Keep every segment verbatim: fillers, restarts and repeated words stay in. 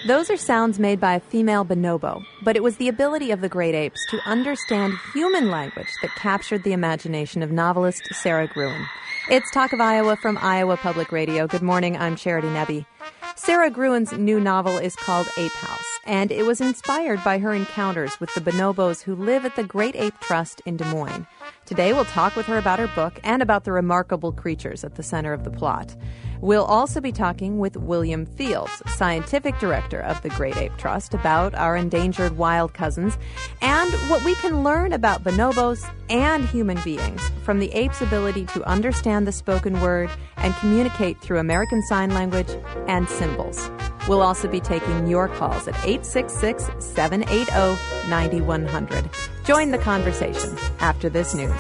Those are sounds made by a female bonobo, but it was the ability of the great apes to understand human language that captured the imagination of novelist Sarah Gruen. It's Talk of Iowa from Iowa Public Radio. Good morning, I'm Charity Nebbe. Sarah Gruen's new novel is called Ape House, and it was inspired by her encounters with the bonobos who live at the Great Ape Trust in Des Moines. Today we'll talk with her about her book and about the remarkable creatures at the center of the plot. We'll also be talking with William Fields, scientific director of the Great Ape Trust, about our endangered wild cousins and what we can learn about bonobos and human beings from the ape's ability to understand the spoken word and communicate through American Sign Language and symbols. We'll also be taking your calls at eight six six, seven eight zero, nine one zero zero. Join the conversation after this news.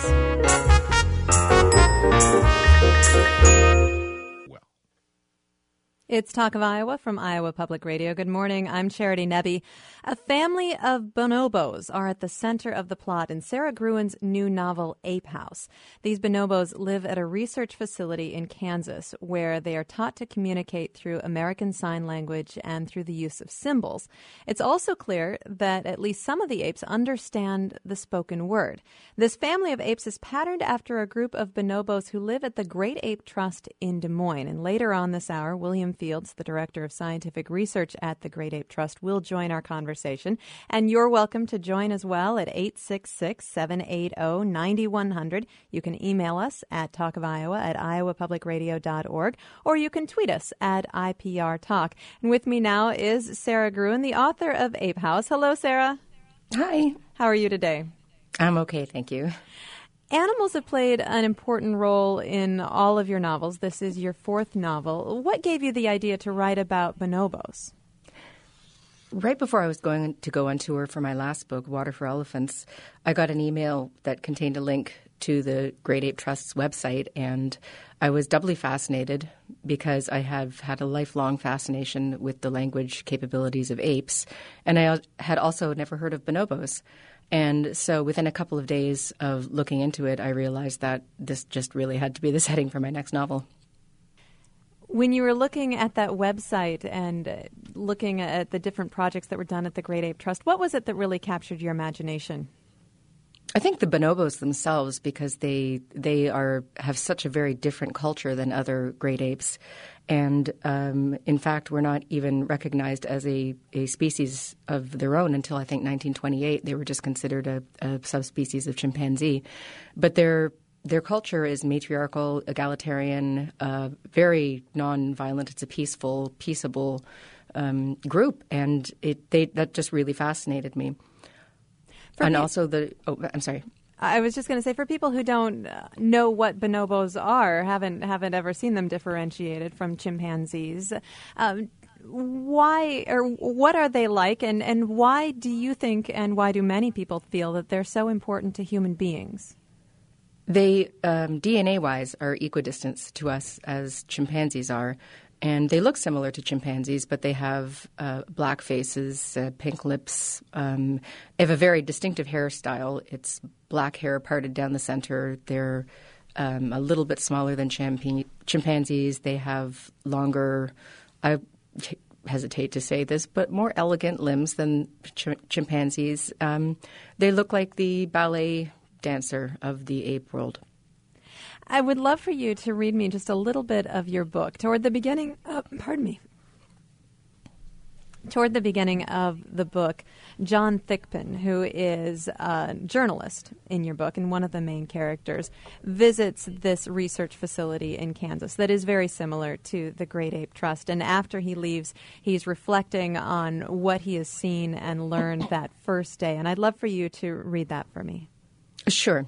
It's Talk of Iowa from Iowa Public Radio. Good morning. I'm Charity Nebbe. A family of bonobos are at the center of the plot in Sarah Gruen's new novel, Ape House. These bonobos live at a research facility in Kansas where they are taught to communicate through American Sign Language and through the use of symbols. It's also clear that at least some of the apes understand the spoken word. This family of apes is patterned after a group of bonobos who live at the Great Ape Trust in Des Moines. And later on this hour, William Fields, the director of scientific research at the Great Ape Trust, will join our conversation. And you're welcome to join as well at eight six six, seven eight zero, nine one zero zero. You can email us at talkofiowa at iowa public radio dot org, or you can tweet us at I P R Talk. And with me now is Sarah Gruen, the author of Ape House. Hello, Sarah. Hi. How are you today? I'm okay, thank you. Animals have played an important role in all of your novels. This is your fourth novel. What gave you the idea to write about bonobos? Right before I was going to go on tour for my last book, Water for Elephants, I got an email that contained a link to the Great Ape Trust's website, and I was doubly fascinated because I have had a lifelong fascination with the language capabilities of apes, and I had also never heard of bonobos. And so within a couple of days of looking into it, I realized that this just really had to be the setting for my next novel. When you were looking at that website and uh, looking at the different projects that were done at the Great Ape Trust, what was it that really captured your imagination? I think the bonobos themselves, because they they are have such a very different culture than other great apes. And um, in fact, were not even recognized as a, a species of their own until I think nineteen twenty-eight. They were just considered a, a subspecies of chimpanzee. But their their culture is matriarchal, egalitarian, uh, very nonviolent. It's a peaceful, peaceable um, group, and it they that just really fascinated me. For and me- also the oh, I'm sorry. I was just going to say, for people who don't know what bonobos are, haven't haven't ever seen them differentiated from chimpanzees, um, why or what are they like, and, and why do you think, and why do many people feel that they're so important to human beings? They, um, D N A-wise, are equidistant to us as chimpanzees are. And they look similar to chimpanzees, but they have uh, black faces, uh, pink lips. Um, they have a very distinctive hairstyle. It's black hair parted down the center. They're um, a little bit smaller than chimp- chimpanzees. They have longer, I hesitate to say this, but more elegant limbs than ch- chimpanzees. Um, they look like the ballet dancer of the ape world. I would love for you to read me just a little bit of your book. Toward the beginning, uh, pardon me. Toward the beginning of the book, John Thigpen, who is a journalist in your book and one of the main characters, visits this research facility in Kansas that is very similar to the Great Ape Trust. And after he leaves, he's reflecting on what he has seen and learned that first day. And I'd love for you to read that for me. Sure.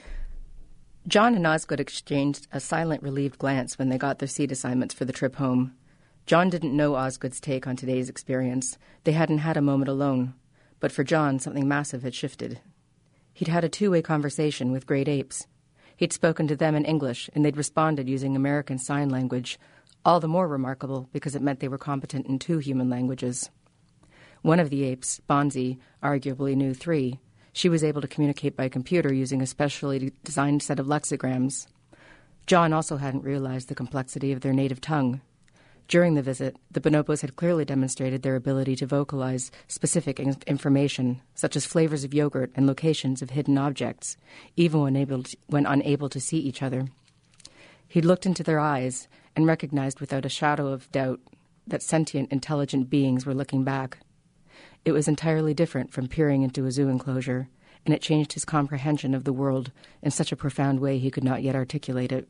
John and Osgood exchanged a silent, relieved glance when they got their seat assignments for the trip home. John didn't know Osgood's take on today's experience. They hadn't had a moment alone. But for John, something massive had shifted. He'd had a two-way conversation with great apes. He'd spoken to them in English, and they'd responded using American Sign Language, all the more remarkable because it meant they were competent in two human languages. One of the apes, Bonzi, arguably knew three. She was able to communicate by computer using a specially designed set of lexicograms. John also hadn't realized the complexity of their native tongue. During the visit, the bonobos had clearly demonstrated their ability to vocalize specific in- information, such as flavors of yogurt and locations of hidden objects, even when, able to, when unable to see each other. He looked into their eyes and recognized without a shadow of doubt that sentient, intelligent beings were looking back. It was entirely different from peering into a zoo enclosure, and it changed his comprehension of the world in such a profound way he could not yet articulate it.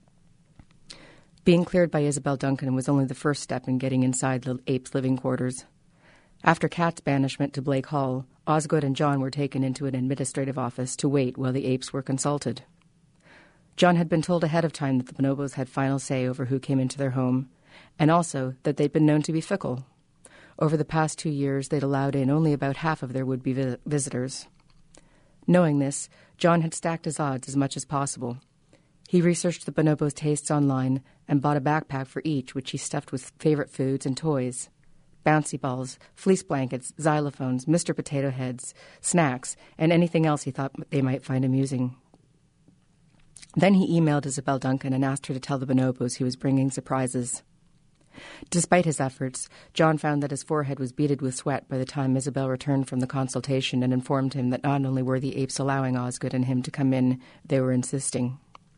Being cleared by Isabel Duncan was only the first step in getting inside the ape's living quarters. After Kat's banishment to Blake Hall, Osgood and John were taken into an administrative office to wait while the apes were consulted. John had been told ahead of time that the bonobos had final say over who came into their home, and also that they'd been known to be fickle. Over the past two years, they'd allowed in only about half of their would-be vi- visitors. Knowing this, John had stacked his odds as much as possible. He researched the bonobos' tastes online and bought a backpack for each, which he stuffed with favorite foods and toys. Bouncy balls, fleece blankets, xylophones, Mister Potato Heads, snacks, and anything else he thought they might find amusing. Then he emailed Isabel Duncan and asked her to tell the bonobos he was bringing surprises. Despite his efforts, John found that his forehead was beaded with sweat by the time Isabel returned from the consultation and informed him that not only were the apes allowing Osgood and him to come in, they were insisting.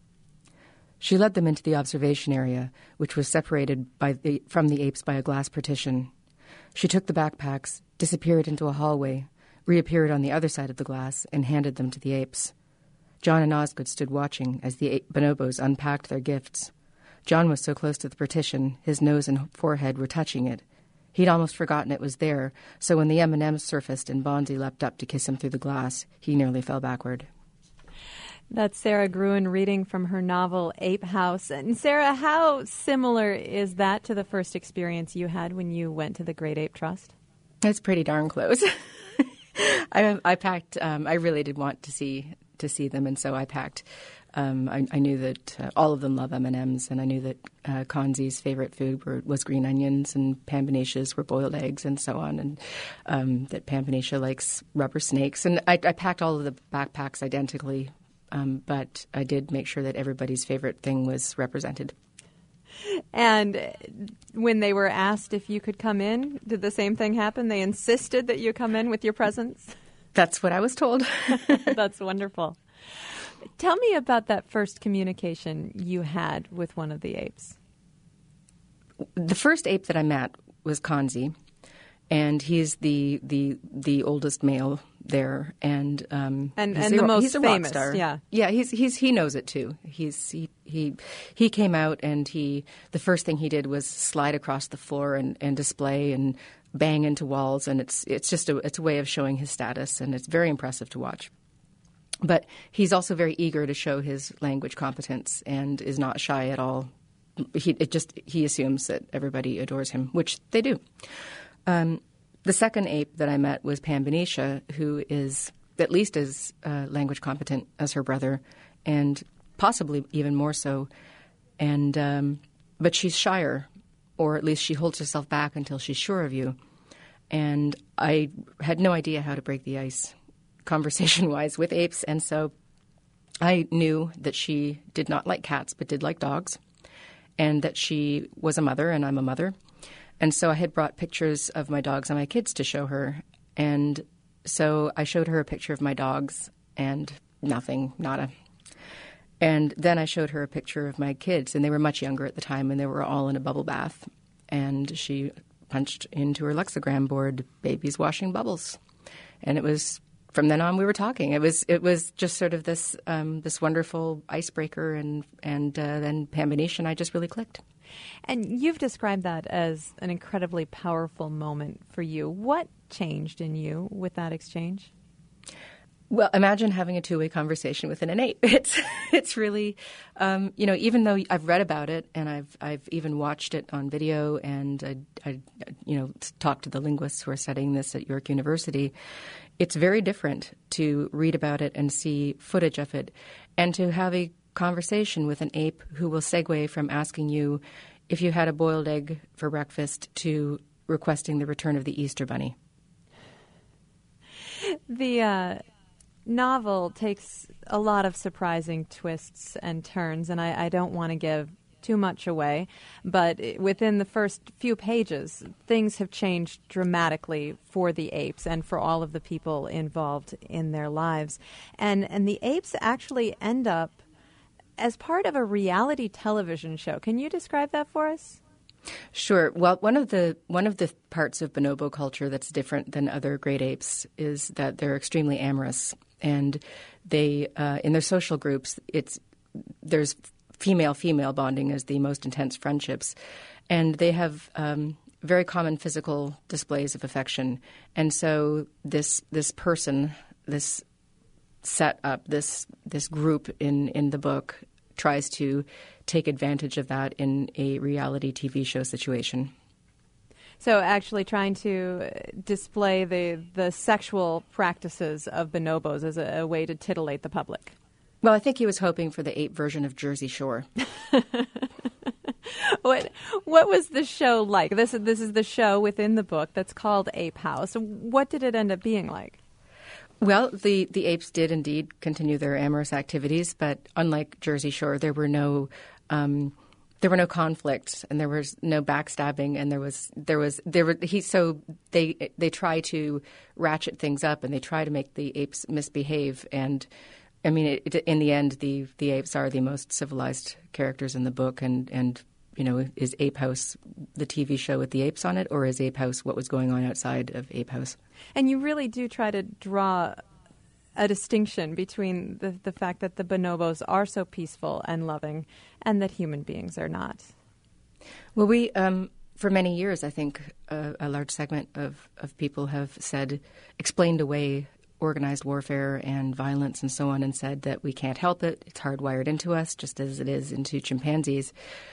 She led them into the observation area, which was separated by the, from the apes by a glass partition. She took the backpacks, disappeared into a hallway, reappeared on the other side of the glass, and handed them to the apes. John and Osgood stood watching as the ape bonobos unpacked their gifts. John was so close to the partition, his nose and forehead were touching it. He'd almost forgotten it was there, so when the M and M's surfaced and Bonzi leapt up to kiss him through the glass, he nearly fell backward. That's Sarah Gruen reading from her novel Ape House. And Sarah, how similar is that to the first experience you had when you went to the Great Ape Trust? It's pretty darn close. I, I packed. Um, I really did want to see to see them, and so I packed. Um, I, I knew that uh, all of them love M and M's, and I knew that uh, Kanzi's favorite food were, was green onions, and Pampanicia's were boiled eggs, and so on, and um, that Pampanicia likes rubber snakes. And I, I packed all of the backpacks identically. Um, but I did make sure that everybody's favorite thing was represented. And when they were asked if you could come in, did the same thing happen? They insisted that you come in with your presents? That's what I was told. That's wonderful. Tell me about that first communication you had with one of the apes. The first ape that I met was Kanzi, and he's the the the oldest male there, and um, and, he's and a, the most he's a famous, rock star. yeah, yeah. He's he's he knows it too. He's he he he came out, and he the first thing he did was slide across the floor and, and display and bang into walls, and it's it's just a it's a way of showing his status, and it's very impressive to watch. But he's also very eager to show his language competence and is not shy at all. He it just he assumes that everybody adores him, which they do. Um, the second ape that I met was Pambanicia, who is at least as uh, language competent as her brother, and possibly even more so. And um, but she's shyer, or at least she holds herself back until she's sure of you. And I had no idea how to break the ice, conversation-wise, with apes, and so I knew that she did not like cats but did like dogs, and that she was a mother, and I'm a mother. And so I had brought pictures of my dogs and my kids to show her. And so I showed her a picture of my dogs and nothing, nada. And then I showed her a picture of my kids, and they were much younger at the time, and they were all in a bubble bath. And she punched into her lexigram board, "Babies washing bubbles." And it was, from then on, we were talking. It was it was just sort of this um, this wonderful icebreaker, and, and uh, then Pambanicia and I just really clicked. And you've described that as an incredibly powerful moment for you. What changed in you with that exchange? Well, imagine having a two-way conversation with an ape. It's it's really, um, you know, even though I've read about it and I've I've even watched it on video, and I, I you know talked to the linguists who are studying this at York University, it's very different to read about it and see footage of it, and to have a conversation with an ape who will segue from asking you if you had a boiled egg for breakfast to requesting the return of the Easter Bunny. The uh, novel takes a lot of surprising twists and turns, and I, I don't want to give too much away, but within the first few pages, things have changed dramatically for the apes and for all of the people involved in their lives. And and the apes actually end up as part of a reality television show. Can you describe that for us? Sure. Well, one of the one of the parts of bonobo culture that's different than other great apes is that they're extremely amorous, and they uh, in their social groups, it's there's female-female bonding as the most intense friendships, and they have um, very common physical displays of affection. And so this this person, this set up, this this group in in the book tries to take advantage of that in a reality T V show situation. So actually trying to display the, the sexual practices of bonobos as a, a way to titillate the public. Well, I think he was hoping for the ape version of Jersey Shore. What what was the show like? This, this is the show within the book that's called Ape House. What did it end up being like? Well, the, the apes did indeed continue their amorous activities, but unlike Jersey Shore, there were no um, there were no conflicts, and there was no backstabbing, and there was there was there were he so they they try to ratchet things up, and they try to make the apes misbehave, and I mean, it, it, in the end, the the apes are the most civilized characters in the book, and and you know, is Ape House the T V show with the apes on it, or is Ape House what was going on outside of Ape House? And you really do try to draw a distinction between the, the fact that the bonobos are so peaceful and loving and that human beings are not. Well, we, um, for many years, I think uh, a large segment of, of people have said, explained away organized warfare and violence and so on, and said that we can't help it. It's hardwired into us, just as it is into chimpanzees.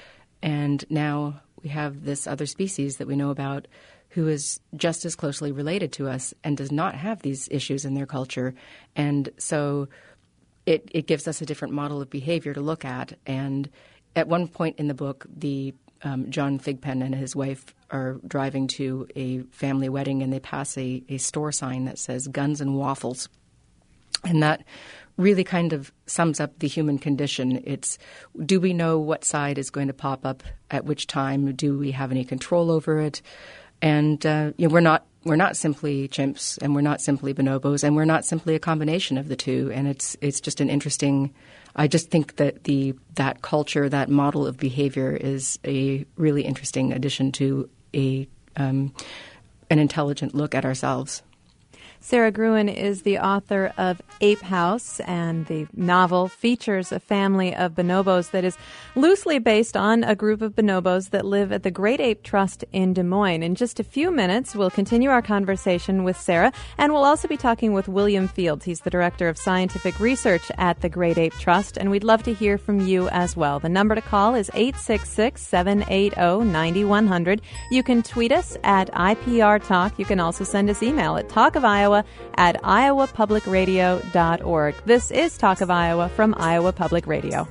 And now we have this other species that we know about who is just as closely related to us and does not have these issues in their culture. And so it, it gives us a different model of behavior to look at. And at one point in the book, the um, John Thigpen and his wife are driving to a family wedding, and they pass a, a store sign that says guns and waffles. And that really kind of sums up the human condition. It's, do we know what side is going to pop up at which time? Do we have any control over it? And uh, you know, we're not we're not simply chimps, and we're not simply bonobos, and we're not simply a combination of the two. And it's it's just an interesting. I just think that the that culture, that model of behavior, is a really interesting addition to a um, an intelligent look at ourselves. Sarah Gruen is the author of Ape House, and the novel features a family of bonobos that is loosely based on a group of bonobos that live at the Great Ape Trust in Des Moines. In just a few minutes, we'll continue our conversation with Sarah, and we'll also be talking with William Fields. He's the Director of Scientific Research at the Great Ape Trust, and we'd love to hear from you as well. The number to call is eight six six, seven eight zero, nine one zero zero. You can tweet us at I P R Talk. You can also send us email at Talk of Iowa at iowa public radio dot org. This is Talk of Iowa from Iowa Public Radio.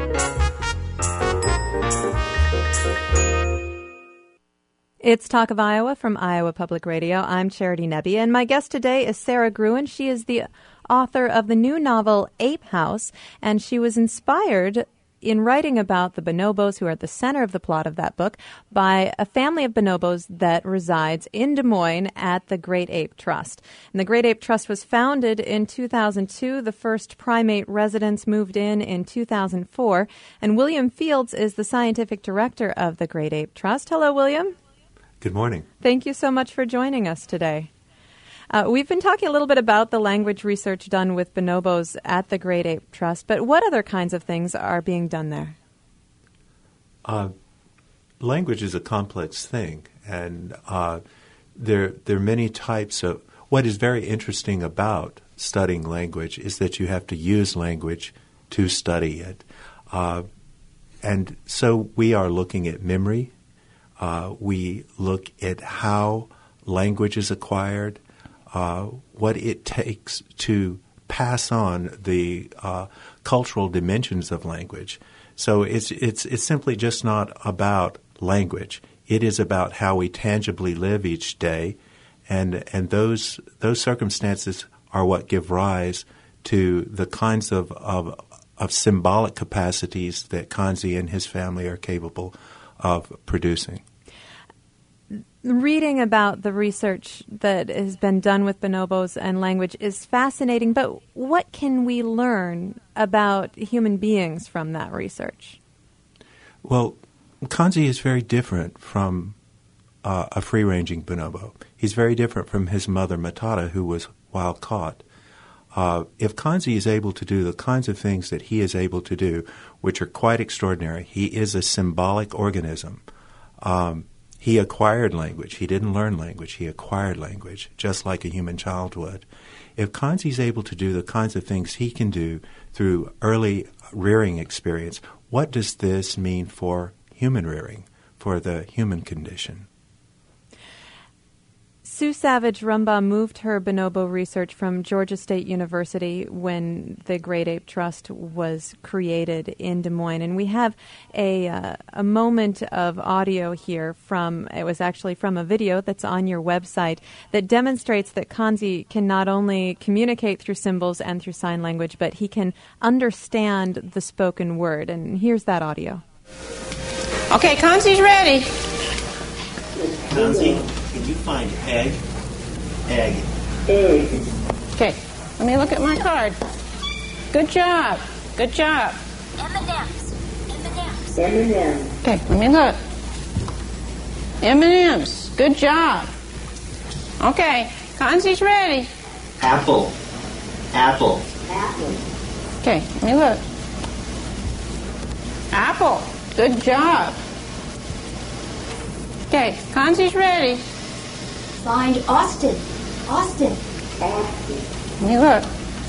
It's Talk of Iowa from Iowa Public Radio. I'm Charity Nebbe, and my guest today is Sarah Gruen. She is the author of the new novel Ape House, and she was inspired in writing about the bonobos, who are at the center of the plot of that book, by a family of bonobos that resides in Des Moines at the Great Ape Trust. And the Great Ape Trust was founded in two thousand two. The first primate residents moved in in two thousand four. And William Fields is the scientific director of the Great Ape Trust. Hello, William. Good morning. Thank you so much for joining us today. Uh, we've been talking a little bit about the language research done with bonobos at the Great Ape Trust, but what other kinds of things are being done there? Uh, language is a complex thing, and uh, there, there are many types of... What is very interesting about studying language is that you have to use language to study it. Uh, and so we are looking at memory. Uh, we look at how language is acquired, Uh, what it takes to pass on the uh, cultural dimensions of language. So it's it's it's simply just not about language. It is about how we tangibly live each day, and and those those circumstances are what give rise to the kinds of of, of symbolic capacities that Kanzi and his family are capable of producing. Reading about the research that has been done with bonobos and language is fascinating, but what can we learn about human beings from that research? Well, Kanzi is very different from uh, a free-ranging bonobo. He's very different from his mother, Matata, who was wild-caught. Uh, if Kanzi is able to do the kinds of things that he is able to do, which are quite extraordinary, he is a symbolic organism. Um, he acquired language. He didn't learn language. He acquired language, just like a human child would. If Kanzi is able to do the kinds of things he can do through early rearing experience, what does this mean for human rearing, for the human condition? Sue Savage Rumbaugh moved her bonobo research from Georgia State University when the Great Ape Trust was created in Des Moines. And we have a uh, a moment of audio here from, it was actually from a video that's on your website that demonstrates that Kanzi can not only communicate through symbols and through sign language, but he can understand the spoken word. And here's that audio. Okay, Kanzi's ready. Kanzi, can you find egg? Egg. Egg. Okay, let me look at my card. Good job. Good job. M and M's. M and M's. M and M's. Okay, let me look. M and M's. Good job. Okay, Kanzi's ready. Apple. Apple. Apple. Okay, let me look. Apple. Good job. Okay, Kanzi's ready. Find Austin. Austin. Austin. Let me look.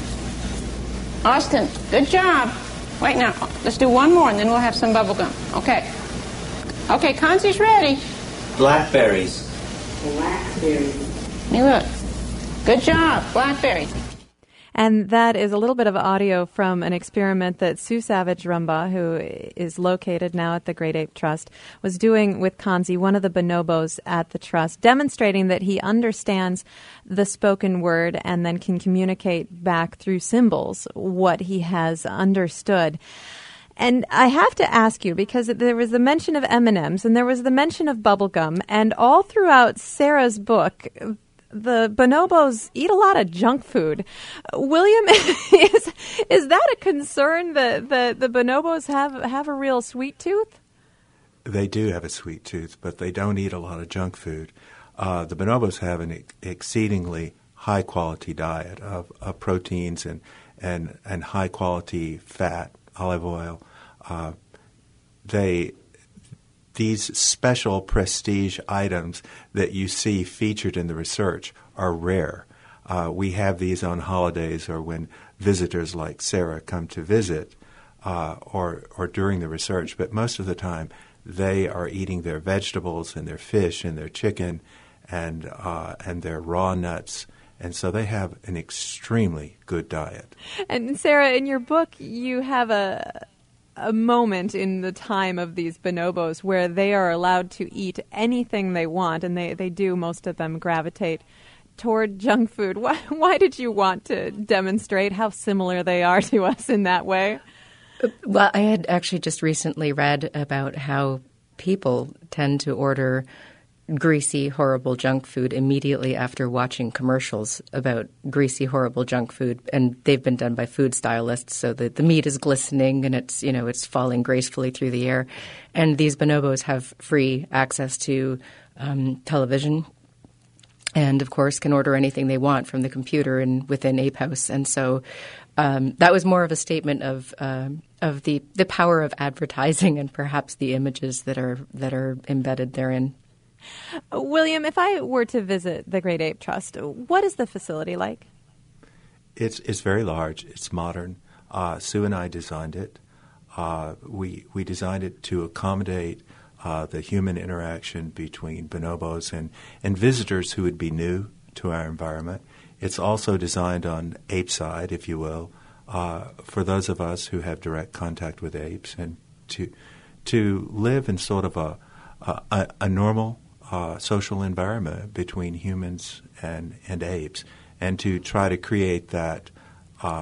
Austin, good job. Wait now, let's do one more and then we'll have some bubble gum. Okay. Okay, Kanzi's ready. Blackberries. Blackberries. Let me look. Good job, blackberry. And that is a little bit of audio from an experiment that Sue Savage Rumbaugh, who is located now at the Great Ape Trust, was doing with Kanzi, one of the bonobos at the Trust, demonstrating that he understands the spoken word and then can communicate back through symbols what he has understood. And I have to ask you, because there was the mention of M and M's and there was the mention of bubblegum, and all throughout Sarah's book, the bonobos eat a lot of junk food. William, is is that a concern that the, the bonobos have have a real sweet tooth? They do have a sweet tooth, but they don't eat a lot of junk food. Uh, the bonobos have an ex- exceedingly high-quality diet of, of proteins and, and, and high-quality fat, olive oil. Uh, they... These special prestige items that you see featured in the research are rare. Uh, we have these on holidays or when visitors like Sarah come to visit uh, or, or during the research, but most of the time they are eating their vegetables and their fish and their chicken and, uh, and their raw nuts. And so they have an extremely good diet. And Sarah, in your book, you have a... a moment in the time of these bonobos where they are allowed to eat anything they want, and they, they do, most of them, gravitate toward junk food. Why, why did you want to demonstrate how similar they are to us in that way? Well, I had actually just recently read about how people tend to order greasy, horrible junk food immediately after watching commercials about greasy, horrible junk food, and they've been done by food stylists, so that the meat is glistening and it's, you know, it's falling gracefully through the air. And these bonobos have free access to um, television, and of course can order anything they want from the computer and within Ape House. And so um, that was more of a statement of um, of the the power of advertising and perhaps the images that are that are embedded therein. William, if I were to visit the Great Ape Trust, what is the facility like? It's it's very large. It's modern. Uh, Sue and I designed it. Uh, we we designed it to accommodate uh, the human interaction between bonobos and, and visitors who would be new to our environment. It's also designed on ape side, if you will, uh, for those of us who have direct contact with apes, and to to live in sort of a a, a normal Uh, social environment between humans and, and apes, and to try to create that uh,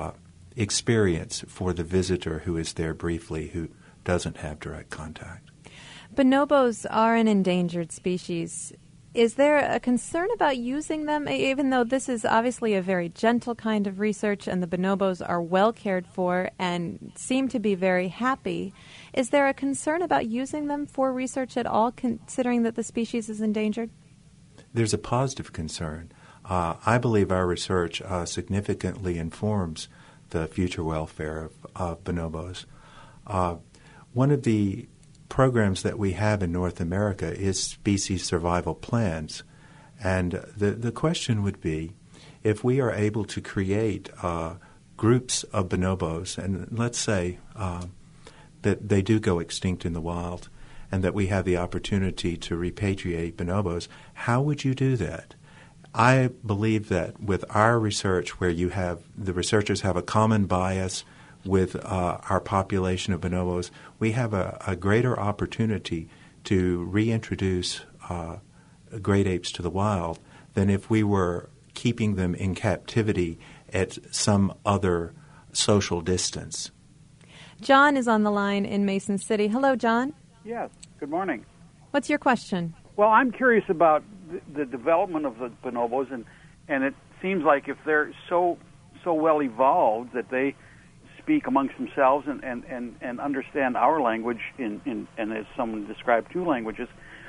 experience for the visitor who is there briefly, who doesn't have direct contact. Bonobos are an endangered species. Is there a concern about using them, even though this is obviously a very gentle kind of research and the bonobos are well cared for and seem to be very happy? Is there a concern about using them for research at all, considering that the species is endangered? There's a positive concern. Uh, I believe our research uh, significantly informs the future welfare of, of bonobos. Uh, one of the programs that we have in North America is species survival plans. And the, the question would be, if we are able to create uh, groups of bonobos, and let's say uh, that they do go extinct in the wild, and that we have the opportunity to repatriate bonobos, how would you do that? I believe that with our research, where you have the researchers have a common bias with uh, our population of bonobos, we have a, a greater opportunity to reintroduce uh, great apes to the wild than if we were keeping them in captivity at some other social distance. John is on the line in Mason City. Hello, John. Yes, good morning. What's your question? Well, I'm curious about the, the development of the bonobos, and, and it seems like if they're so so well evolved that they speak amongst themselves and, and, and, and understand our language, in, in, and as someone described, two languages,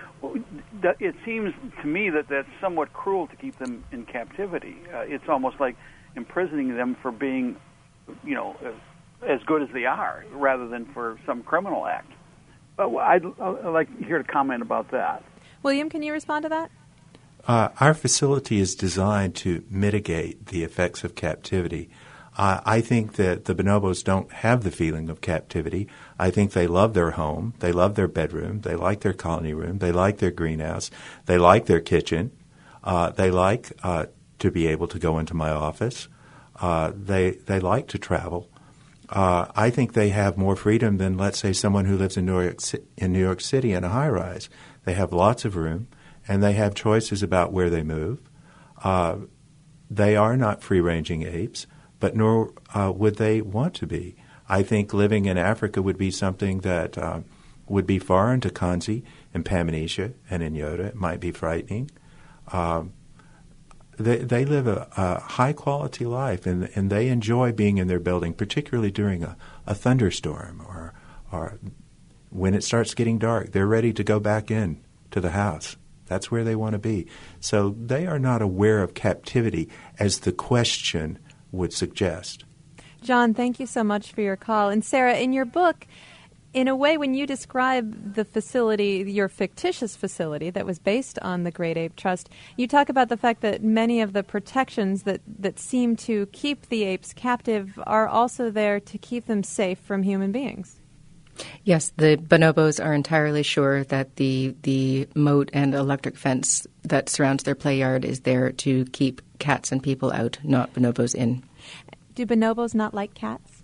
it seems to me that that's somewhat cruel to keep them in captivity. Uh, it's almost like imprisoning them for being, you know, as good as they are, rather than for some criminal act. But I'd, I'd like to hear a comment about that. William, can you respond to that? Uh, our facility is designed to mitigate the effects of captivity. Uh, I think that the bonobos don't have the feeling of captivity. I think they love their home. They love their bedroom. They like their colony room. They like their greenhouse. They like their kitchen. Uh, they like uh, to be able to go into my office. Uh, they they like to travel. Uh, I think they have more freedom than, let's say, someone who lives in New York in New York City in a high-rise. They have lots of room, and they have choices about where they move. Uh, they are not free-ranging apes, but nor uh, would they want to be. I think living in Africa would be something that uh, would be foreign to Kanzi and Pamanitia and Inyota. It might be frightening. Um, they, they live a, a high-quality life, and, and they enjoy being in their building, particularly during a, a thunderstorm or, or when it starts getting dark. They're ready to go back in to the house. That's where they want to be. So they are not aware of captivity as the question would suggest. John, thank you so much for your call. And Sarah, in your book, in a way, when you describe the facility, your fictitious facility that was based on the Great Ape Trust, you talk about the fact that many of the protections that, that seem to keep the apes captive are also there to keep them safe from human beings. Yes, the bonobos are entirely sure that the the moat and electric fence that surrounds their play yard is there to keep cats and people out, not bonobos in. Do bonobos not like cats?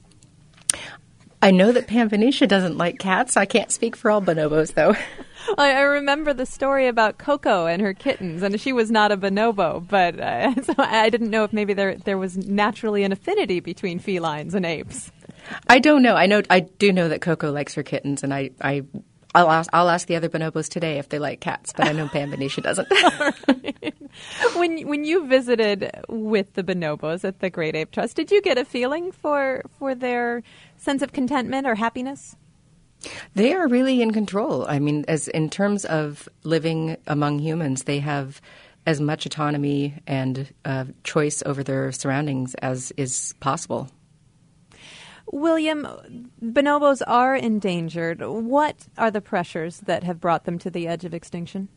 I know that Pam Venetia doesn't like cats. I can't speak for all bonobos, though. I, I remember the story about Coco and her kittens, and she was not a bonobo, but uh, so I didn't know if maybe there there was naturally an affinity between felines and apes. I don't know. I know. I do know that Coco likes her kittens, and I, I, I'll ask. I'll ask the other bonobos today if they like cats. But I know Pam Venetia doesn't. Right. When when you visited with the bonobos at the Great Ape Trust, did you get a feeling for for their sense of contentment or happiness? They are really in control. I mean, as in terms of living among humans, they have as much autonomy and uh, choice over their surroundings as is possible. William, bonobos are endangered. What are the pressures that have brought them to the edge of extinction?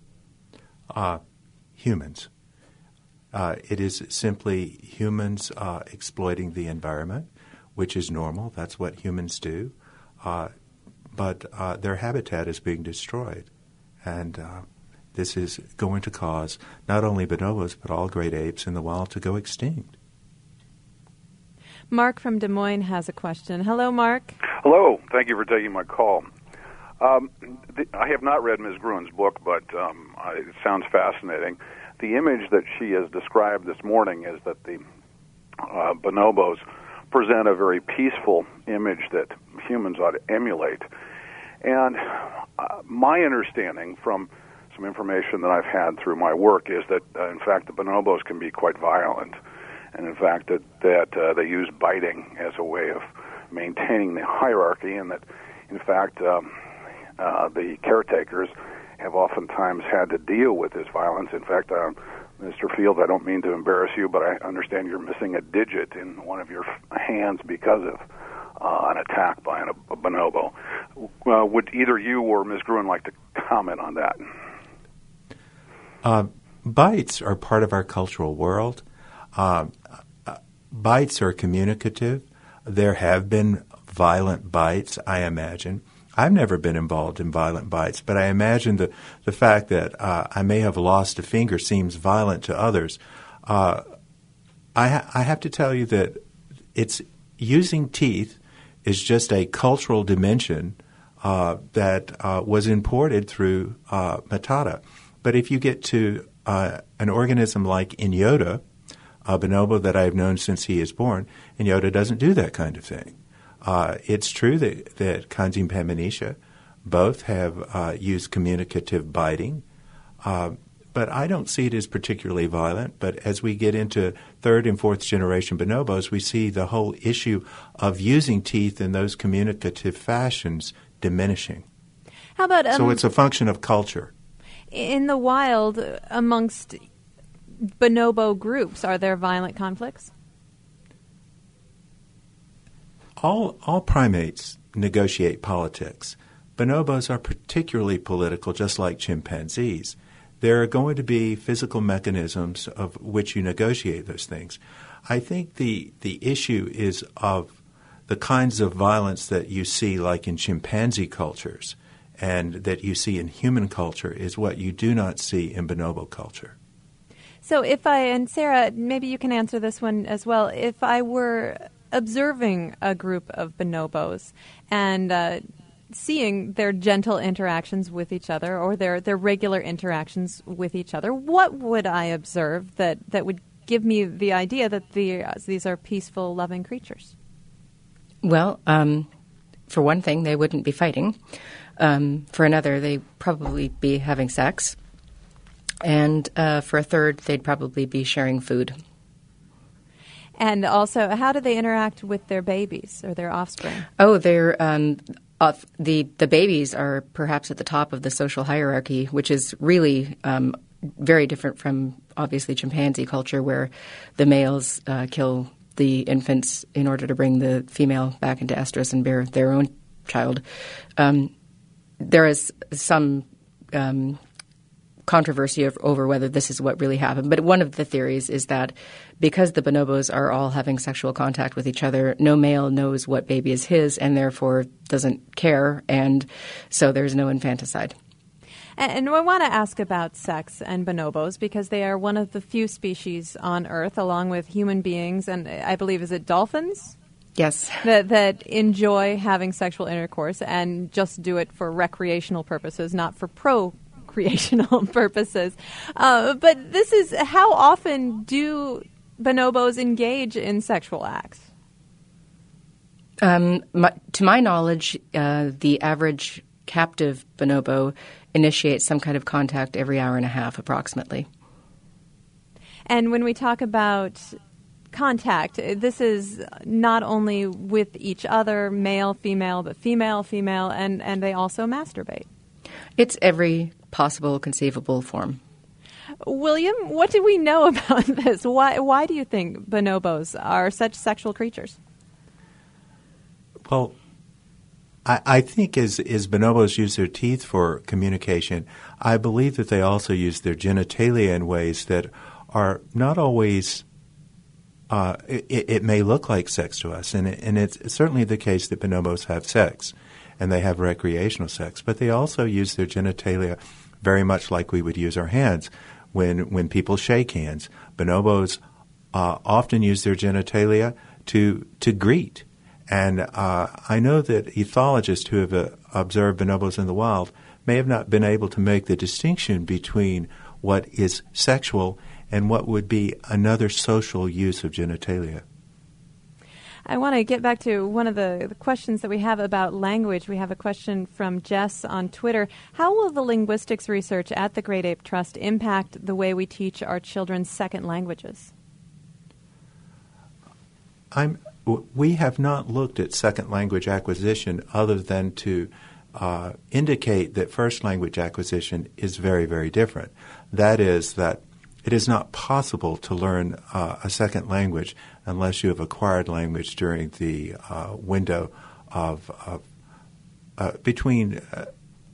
Uh, humans. Uh, it is simply humans uh, exploiting the environment, which is normal. That's what humans do. Uh, but uh, their habitat is being destroyed. And uh, this is going to cause not only bonobos, but all great apes in the wild to go extinct. Mark from Des Moines has a question. Hello, Mark. Hello. Thank you for taking my call. Um, the, I have not read Miz Gruen's book, but um, I, it sounds fascinating. The image that she has described this morning is that the uh, bonobos present a very peaceful image that humans ought to emulate. And uh, my understanding from some information that I've had through my work is that, uh, in fact, the bonobos can be quite violent, and in fact that, that uh, they use biting as a way of maintaining the hierarchy, and that, in fact, um, uh, the caretakers have oftentimes had to deal with this violence. In fact, uh, Mister Fields, I don't mean to embarrass you, but I understand you're missing a digit in one of your hands because of uh, an attack by an, a bonobo. Uh, would either you or Miz Gruen like to comment on that? Uh, bites are part of our cultural world. Uh, uh, bites are communicative. There have been violent bites, I imagine. I've never been involved in violent bites, but I imagine the, the fact that uh, I may have lost a finger seems violent to others. Uh, I, ha- I have to tell you that it's using teeth is just a cultural dimension uh, that uh, was imported through uh, Matata. But if you get to uh, an organism like Inyota, a bonobo that I've known since he is born, Inyota doesn't do that kind of thing. Uh, it's true that, that Kanzi and Pamanitia both have uh, used communicative biting, uh, but I don't see it as particularly violent. But as we get into third and fourth generation bonobos, we see the whole issue of using teeth in those communicative fashions diminishing. How about um, so it's a function of culture. In the wild, amongst bonobo groups, are there violent conflicts? All all primates negotiate politics. Bonobos are particularly political, just like chimpanzees. There are going to be physical mechanisms of which you negotiate those things. I think the the issue is of the kinds of violence that you see like in chimpanzee cultures and that you see in human culture is what you do not see in bonobo culture. So if I, and Sarah, maybe you can answer this one as well. If I were observing a group of bonobos and uh, seeing their gentle interactions with each other or their, their regular interactions with each other, what would I observe that, that would give me the idea that the, uh, these are peaceful, loving creatures? Well, um, for one thing, they wouldn't be fighting. Um, for another, they'd probably be having sex. And uh, for a third, they'd probably be sharing food. And also, how do they interact with their babies or their offspring? Oh, they're um, off, the the babies are perhaps at the top of the social hierarchy, which is really um, very different from obviously chimpanzee culture, where the males uh, kill the infants in order to bring the female back into estrus and bear their own child. Um, there is some um, controversy of, over whether this is what really happened. But one of the theories is that because the bonobos are all having sexual contact with each other, no male knows what baby is his and therefore doesn't care, and so there's no infanticide. And I want to ask about sex and bonobos because they are one of the few species on Earth, along with human beings and I believe, is it dolphins? Yes. That, that enjoy having sexual intercourse and just do it for recreational purposes, not for procreational purposes. Uh, but this is, how often do bonobos engage in sexual acts? Um, my, to my knowledge, uh, the average captive bonobo initiates some kind of contact every hour and a half approximately. And when we talk about contact, this is not only with each other, male, female, but female, female, and, and they also masturbate. It's every possible conceivable form. William, what do we know about this? Why, why do you think bonobos are such sexual creatures? Well, I, I think as, as bonobos use their teeth for communication, I believe that they also use their genitalia in ways that are not always uh, it, it may look like sex to us, and, it, and it's certainly the case that bonobos have sex, and they have recreational sex, but they also use their genitalia very much like we would use our hands when when people shake hands. Bonobos uh, often use their genitalia to to greet. And uh, I know that ethologists who have uh, observed bonobos in the wild may have not been able to make the distinction between what is sexual and what would be another social use of genitalia. I want to get back to one of the, the questions that we have about language. We have a question from Jess on Twitter. How will the linguistics research at the Great Ape Trust impact the way we teach our children second languages? I'm, we have not looked at second language acquisition other than to uh, indicate that first language acquisition is very, very different. That is that it is not possible to learn uh, a second language unless you have acquired language during the uh, window of, of uh, between uh,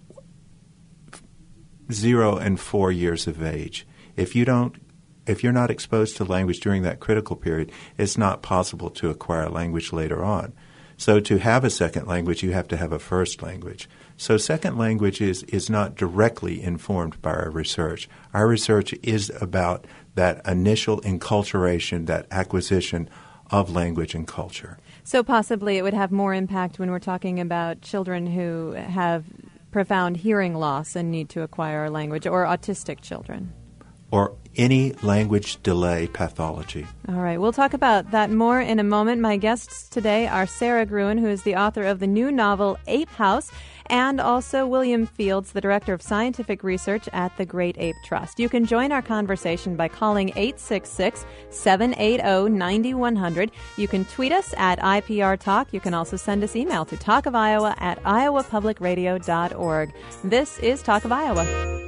zero and four years of age. If you don't, if you're not exposed to language during that critical period, it's not possible to acquire language later on. So to have a second language, you have to have a first language. So second language is, is not directly informed by our research. Our research is about that initial enculturation, that acquisition of language and culture. So possibly it would have more impact when we're talking about children who have profound hearing loss and need to acquire a language, or autistic children. Or any language delay pathology. All right. We'll talk about that more in a moment. My guests today are Sarah Gruen, who is the author of the new novel Ape House, and also William Fields, the Director of Scientific Research at the Great Ape Trust. You can join our conversation by calling eight six six, seven eight zero, nine one zero zero. You can tweet us at I P R Talk. You can also send us email to talkofiowa at iowa public radio dot org. This is Talk of Iowa.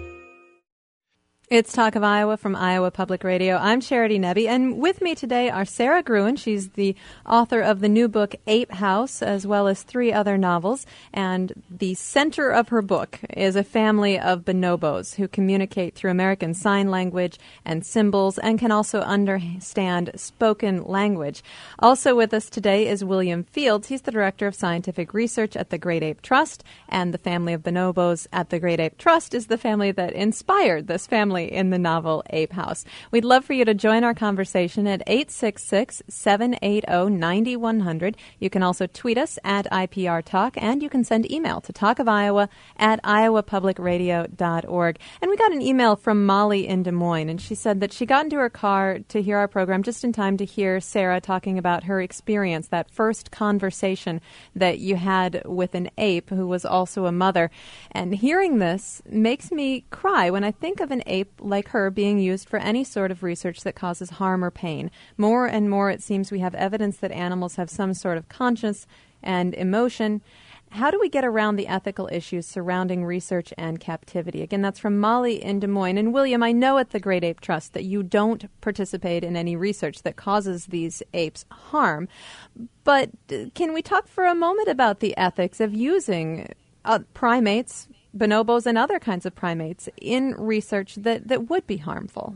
It's Talk of Iowa from Iowa Public Radio. I'm Charity Nebbe, and with me today are Sarah Gruen. She's the author of the new book Ape House, as well as three other novels. And the center of her book is a family of bonobos who communicate through American Sign Language and symbols and can also understand spoken language. Also with us today is William Fields. He's the Director of Scientific Research at the Great Ape Trust, and the family of bonobos at the Great Ape Trust is the family that inspired this family in the novel Ape House. We'd love for you to join our conversation at eight six six, seven eight zero, nine one zero zero. You can also tweet us at I P R Talk, and you can send email to talkofiowa at iowa public radio dot org. And we got an email from Molly in Des Moines, and she said that she got into her car to hear our program just in time to hear Sarah talking about her experience, that first conversation that you had with an ape who was also a mother. And hearing this makes me cry when I think of an ape like her being used for any sort of research that causes harm or pain. More and more, it seems we have evidence that animals have some sort of conscience and emotion. How do we get around the ethical issues surrounding research and captivity? Again, that's from Molly in Des Moines. And William, I know at the Great Ape Trust that you don't participate in any research that causes these apes harm. But can we talk for a moment about the ethics of using uh, primates, bonobos, and other kinds of primates in research that, that would be harmful?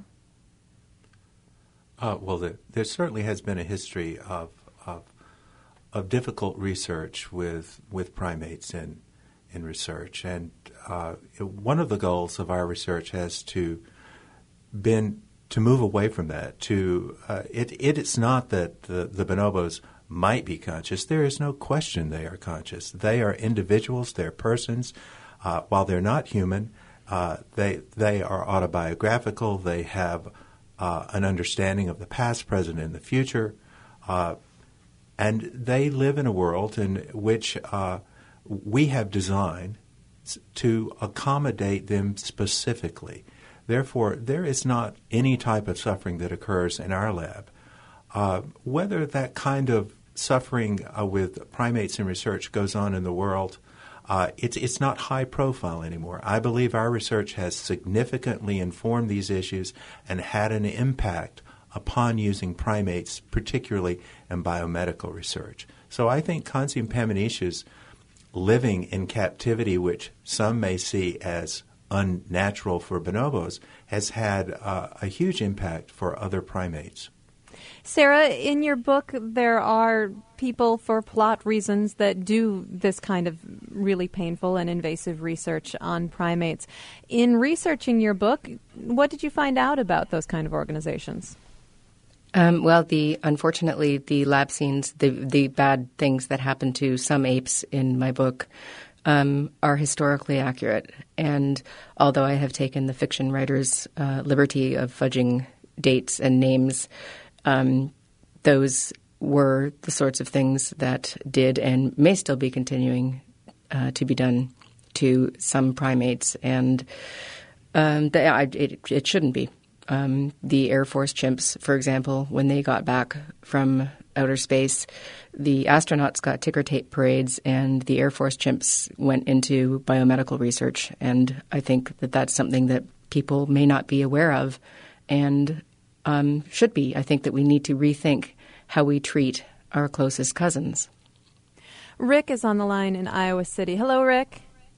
Uh, well, there, there certainly has been a history of of, of difficult research with with primates in in research, and uh, one of the goals of our research has to been to move away from that. To uh, it, it is not that the, the bonobos might be conscious. There is no question they are conscious. They are individuals. They're persons. Uh, while they're not human, uh, they they are autobiographical. They have uh, an understanding of the past, present, and the future, uh, and they live in a world in which uh, we have designed to accommodate them specifically. Therefore, there is not any type of suffering that occurs in our lab. Uh, whether that kind of suffering uh, with primates in research goes on in the world, Uh, it's it's not high profile anymore. I believe our research has significantly informed these issues and had an impact upon using primates, particularly in biomedical research. So I think Kanzi Pamaniche's living in captivity, which some may see as unnatural for bonobos, has had uh, a huge impact for other primates. Sarah, in your book, there are people for plot reasons that do this kind of really painful and invasive research on primates. In researching your book, what did you find out about those kind of organizations? Um, well, the unfortunately, the lab scenes, the the bad things that happen to some apes in my book um, are historically accurate. And although I have taken the fiction writer's uh, liberty of fudging dates and names, um, those were the sorts of things that did and may still be continuing uh, to be done to some primates. And um, the, I, it, it shouldn't be. Um, the Air Force chimps, for example, when they got back from outer space, the astronauts got ticker tape parades and the Air Force chimps went into biomedical research. And I think that that's something that people may not be aware of and um, should be. I think that we need to rethink how we treat our closest cousins. Rick is on the line in Iowa City. Hello, Rick.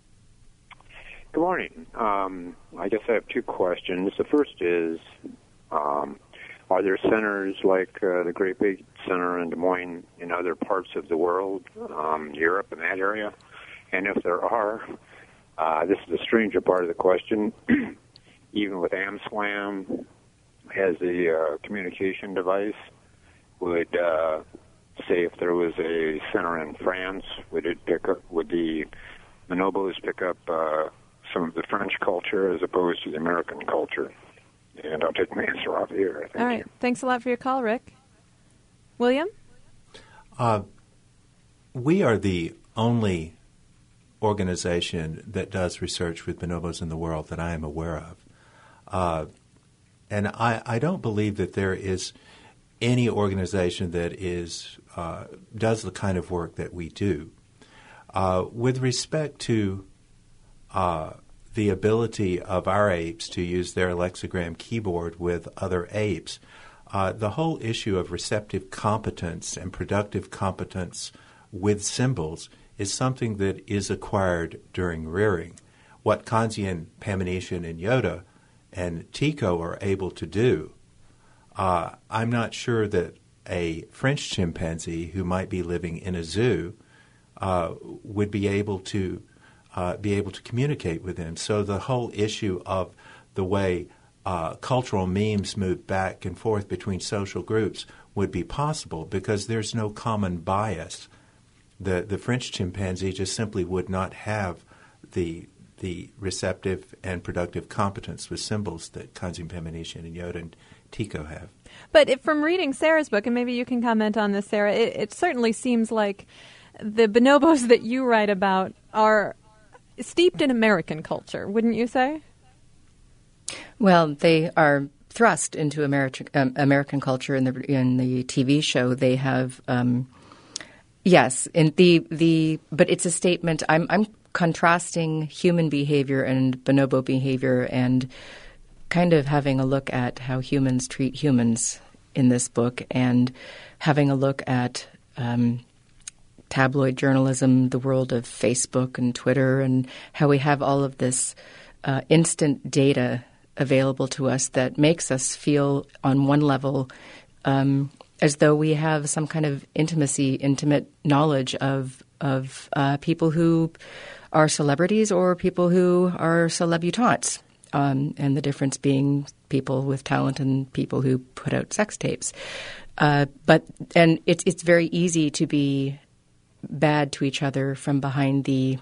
Good morning. Um, I guess I have two questions. The first is, um, are there centers like uh, the Great Big Center in Des Moines in other parts of the world, um, Europe and that area? And if there are, uh, this is the stranger part of the question, even with AmSlam as a uh, communication device, would, uh, say if there was a center in France, would it pick up, would the bonobos pick up uh, some of the French culture as opposed to the American culture? And I'll take my answer off here. Thank All right. you. Thanks a lot for your call, Rick. William? Uh, we are the only organization that does research with bonobos in the world that I am aware of. Uh, and I, I don't believe that there is any organization that is uh, does the kind of work that we do. Uh, with respect to uh, the ability of our apes to use their lexigram keyboard with other apes, uh, the whole issue of receptive competence and productive competence with symbols is something that is acquired during rearing. What Kanzi, Pamanetian, and Yoda and Tico are able to do, uh, I'm not sure that a French chimpanzee who might be living in a zoo uh, would be able to uh, be able to communicate with them. So the whole issue of the way uh, cultural memes move back and forth between social groups would be possible because there's no common bias. The the French chimpanzee just simply would not have the the receptive and productive competence with symbols that Kanzi, Pamanetian, and Yoda and Tico have. But if, from reading Sarah's book, and maybe you can comment on this, Sarah, it, it certainly seems like the bonobos that you write about are steeped in American culture, wouldn't you say? Well, they are thrust into American um, American culture in the in the T V show. They have, um, yes, in the the, but it's a statement. I'm I'm contrasting human behavior and bonobo behavior and kind of having a look at how humans treat humans in this book and having a look at um, tabloid journalism, the world of Facebook and Twitter, and how we have all of this uh, instant data available to us that makes us feel on one level um, as though we have some kind of intimacy, intimate knowledge of, of uh, people who are celebrities or people who are celebutantes. Um, and the difference being people with talent and people who put out sex tapes. Uh, but and it's it's very easy to be bad to each other from behind the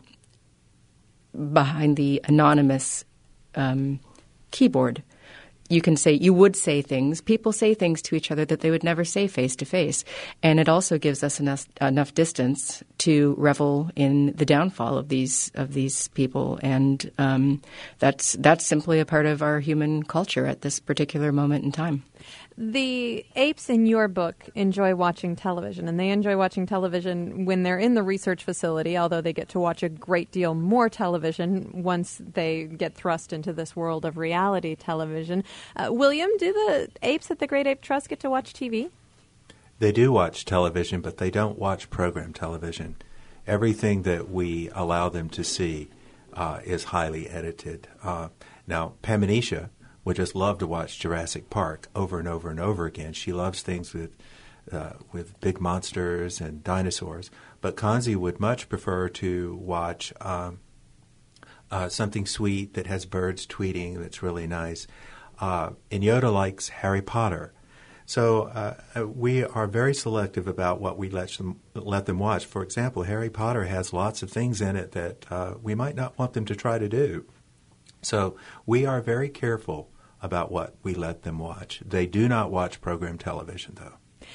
behind the anonymous um, keyboard. You can say you would say things. People say things to each other that they would never say face to face, and it also gives us enough, enough distance to revel in the downfall of these of these people, and um, that's that's simply a part of our human culture at this particular moment in time. The apes in your book enjoy watching television, and they enjoy watching television when they're in the research facility, although they get to watch a great deal more television once they get thrust into this world of reality television. Uh, William, do the apes at the Great Ape Trust get to watch T V? They do watch television, but they don't watch program television. Everything that we allow them to see uh, is highly edited. Uh, now, Pamanetian would just love to watch Jurassic Park over and over and over again. She loves things with uh, with big monsters and dinosaurs. But Kanzi would much prefer to watch um, uh, something sweet that has birds tweeting that's really nice. Uh, and Yoda likes Harry Potter. So uh, we are very selective about what we let them, let them watch. For example, Harry Potter has lots of things in it that uh, we might not want them to try to do. So we are very careful about what we let them watch. They do not watch program television, though.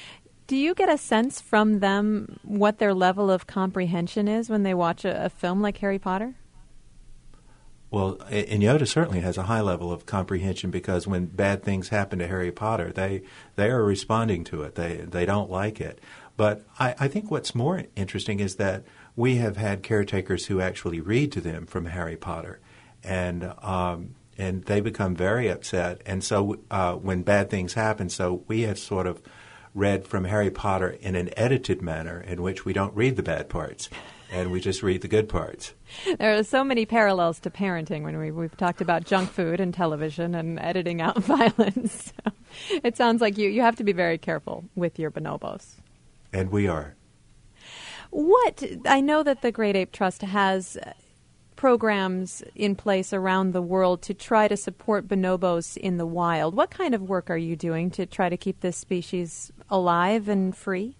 Do you get a sense from them what their level of comprehension is when they watch a, a film like Harry Potter? Well, and Yoda certainly has a high level of comprehension, because when bad things happen to Harry Potter, they they are responding to it. They they don't like it. But I, I think what's more interesting is that we have had caretakers who actually read to them from Harry Potter, and um, and they become very upset. And so uh, when bad things happen, so we have sort of read from Harry Potter in an edited manner in which we don't read the bad parts, and we just read the good parts. There are so many parallels to parenting when we, we've talked about junk food and television and editing out violence. So it sounds like you, you have to be very careful with your bonobos. And we are. What, I know that the Great Ape Trust has programs in place around the world to try to support bonobos in the wild. What kind of work are you doing to try to keep this species alive and free?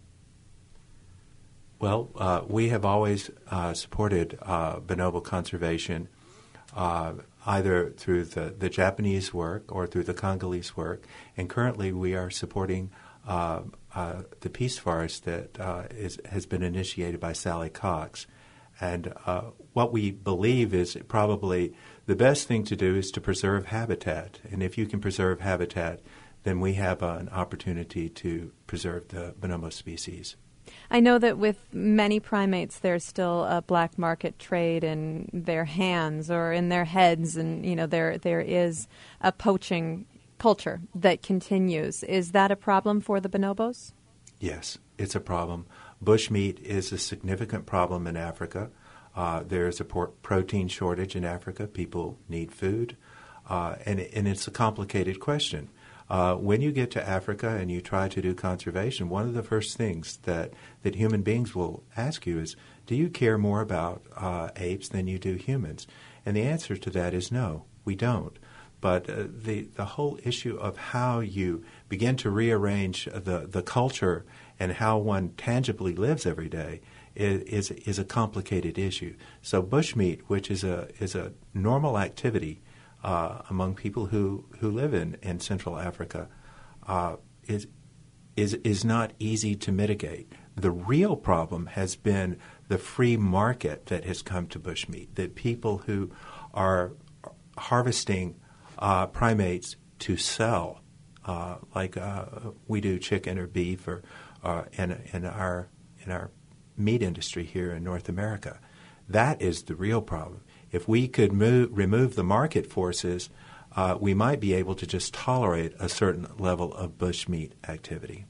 Well, uh, we have always uh, supported uh, bonobo conservation, uh, either through the, the Japanese work or through the Congolese work, and currently we are supporting uh, uh, the Peace Forest that uh, is, has been initiated by Sally Cox. And uh, what we believe is probably the best thing to do is to preserve habitat, and if you can preserve habitat, then we have uh, an opportunity to preserve the bonobo species. I know that with many primates, there's still a black market trade in their hands or in their heads, and you know there there is a poaching culture that continues. Is that a problem for the bonobos? Yes, it's a problem. Bushmeat is a significant problem in Africa. Uh, there's a por- protein shortage in Africa. People need food, uh, and and it's a complicated question. Uh, when you get to Africa and you try to do conservation, one of the first things that, that human beings will ask you is, do you care more about uh, apes than you do humans? And the answer to that is no, we don't. But uh, the, the whole issue of how you begin to rearrange the, the culture and how one tangibly lives every day is, is, is a complicated issue. So bushmeat, which is a, is a normal activity Uh, among people who, who live in, in Central Africa, uh, is, is, is not easy to mitigate. The real problem has been the free market that has come to bushmeat, that people who are harvesting uh, primates to sell, uh, like uh, we do chicken or beef or uh, in, in, our, in our meat industry here in North America. That is the real problem. If we could move, remove the market forces, uh, we might be able to just tolerate a certain level of bushmeat activity.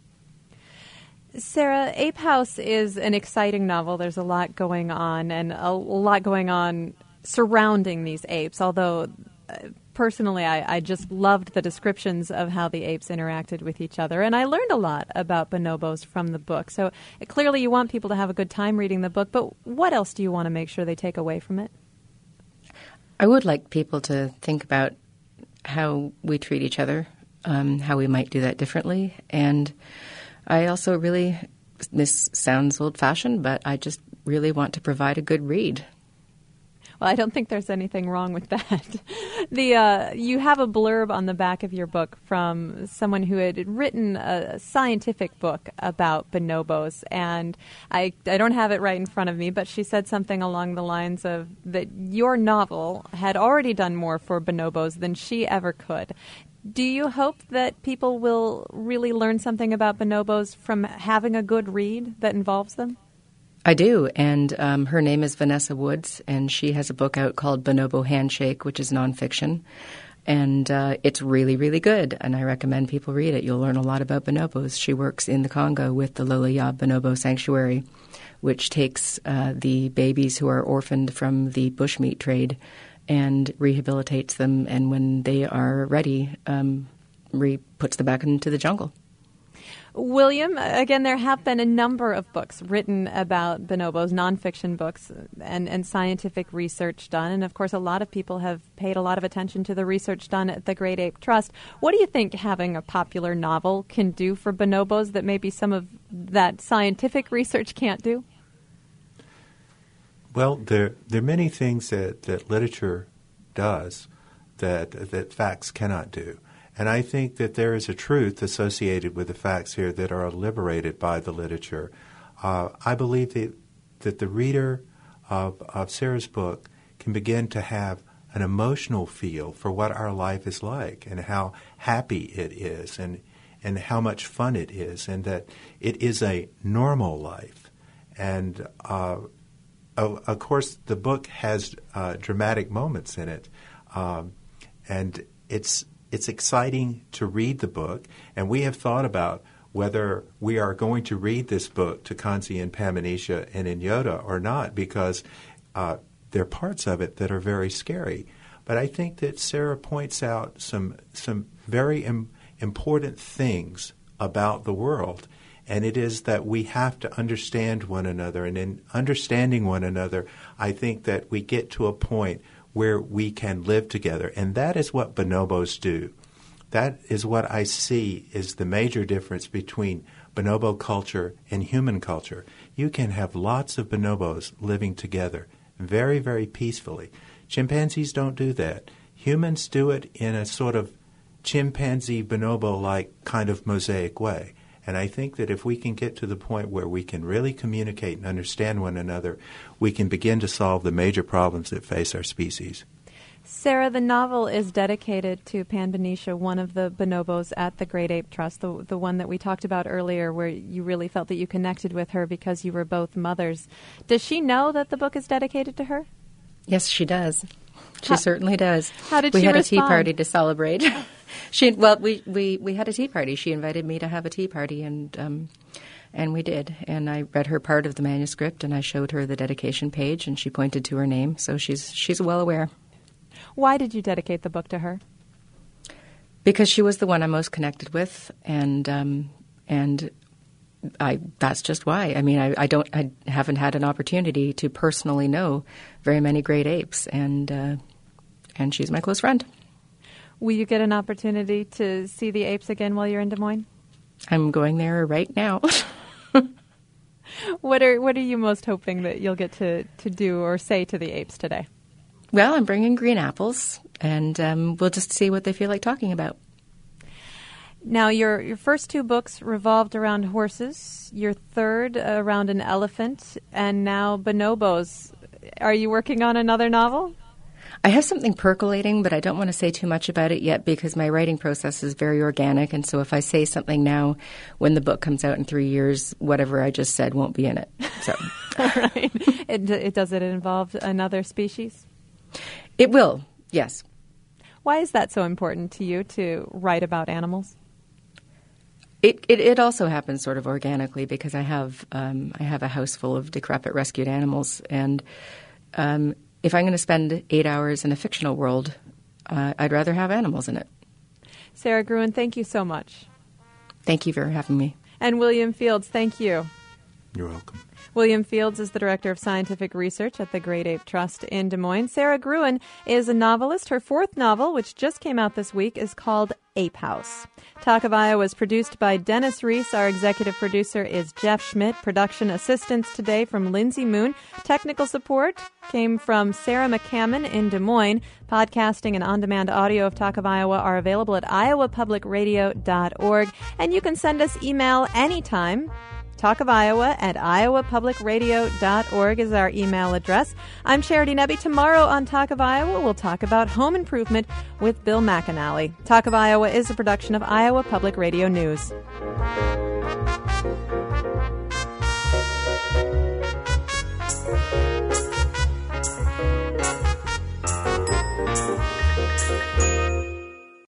Sarah, Ape House is an exciting novel. There's a lot going on, and a lot going on surrounding these apes, although uh, personally I, I just loved the descriptions of how the apes interacted with each other, and I learned a lot about bonobos from the book. So uh, clearly you want people to have a good time reading the book, but what else do you want to make sure they take away from it? I would like people to think about how we treat each other, um, how we might do that differently. And I also really, this sounds old-fashioned, but I just really want to provide a good read. Well, I don't think there's anything wrong with that. The uh, you have a blurb on the back of your book from someone who had written a scientific book about bonobos, and I, I don't have it right in front of me, but she said something along the lines of that your novel had already done more for bonobos than she ever could. Do you hope that people will really learn something about bonobos from having a good read that involves them? I do, and um, her name is Vanessa Woods, and she has a book out called Bonobo Handshake, which is nonfiction, and uh, it's really, really good, and I recommend people read it. You'll learn a lot about bonobos. She works in the Congo with the Lolaya Bonobo Sanctuary, which takes uh, the babies who are orphaned from the bushmeat trade and rehabilitates them, and when they are ready, um, re- puts them back into the jungle. William, again, there have been a number of books written about bonobos, nonfiction books, and, and scientific research done. And, of course, a lot of people have paid a lot of attention to the research done at the Great Ape Trust. What do you think having a popular novel can do for bonobos that maybe some of that scientific research can't do? Well, there, there are many things that, that literature does that, that facts cannot do. And I think that there is a truth associated with the facts here that are liberated by the literature. Uh, I believe that, that the reader of, of Sarah's book can begin to have an emotional feel for what our life is like and how happy it is and, and how much fun it is, and that it is a normal life. And, uh, of, of course, the book has uh, dramatic moments in it, um, and it's It's exciting to read the book, and we have thought about whether we are going to read this book to Kanzi and Pamanitia and Inyota or not, because uh, there are parts of it that are very scary. But I think that Sarah points out some some very im- important things about the world, and it is that we have to understand one another, and in understanding one another, I think that we get to a point where we can live together. And that is what bonobos do. That is what I see is the major difference between bonobo culture and human culture. You can have lots of bonobos living together very, very peacefully. Chimpanzees don't do that. Humans do it in a sort of chimpanzee bonobo-like kind of mosaic way. And I think that if we can get to the point where we can really communicate and understand one another, we can begin to solve the major problems that face our species. Sarah, the novel is dedicated to Panbanitia, one of the bonobos at the Great Ape Trust, the, the one that we talked about earlier, where you really felt that you connected with her because you were both mothers. Does she know that the book is dedicated to her? Yes, she does. She how, certainly does. How did we she had respond? a tea party to celebrate. she well, we, we, we had a tea party. She invited me to have a tea party, and um, and we did. And I read her part of the manuscript, and I showed her the dedication page, and she pointed to her name, so she's she's well aware. Why did you dedicate the book to her? Because she was the one I'm most connected with, and um, and I that's just why. I mean, I, I don't I haven't had an opportunity to personally know very many great apes, and uh, and she's my close friend. Will you get an opportunity to see the apes again while you're in Des Moines? I'm going there right now. What are what are you most hoping that you'll get to, to do or say to the apes today? Well, I'm bringing green apples, and um, we'll just see what they feel like talking about. Now, your your first two books revolved around horses, your third around an elephant, and now bonobos. Are you working on another novel? I have something percolating, but I don't want to say too much about it yet because my writing process is very organic, and so if I say something now, when the book comes out in three years, whatever I just said won't be in it. So, All right. It, it, does it involve another species? It will, yes. Why is that so important to you to write about animals? It, it it also happens sort of organically because I have um, I have a house full of decrepit rescued animals, and um, if I'm going to spend eight hours in a fictional world, uh, I'd rather have animals in it. Sarah Gruen, thank you so much. Thank you for having me. And William Fields, thank you. You're welcome. William Fields is the Director of Scientific Research at the Great Ape Trust in Des Moines. Sarah Gruen is a novelist. Her fourth novel, which just came out this week, is called Ape House. Talk of Iowa was produced by Dennis Reese. Our executive producer is Jeff Schmidt. Production assistance today from Lindsay Moon. Technical support came from Sarah McCammon in Des Moines. Podcasting and on-demand audio of Talk of Iowa are available at iowa public radio dot org. And you can send us email anytime. Talk of Iowa at iowa public radio dot org is our email address. I'm Charity Nebbe. Tomorrow on Talk of Iowa, we'll talk about home improvement with Bill McAnally. Talk of Iowa is a production of Iowa Public Radio News.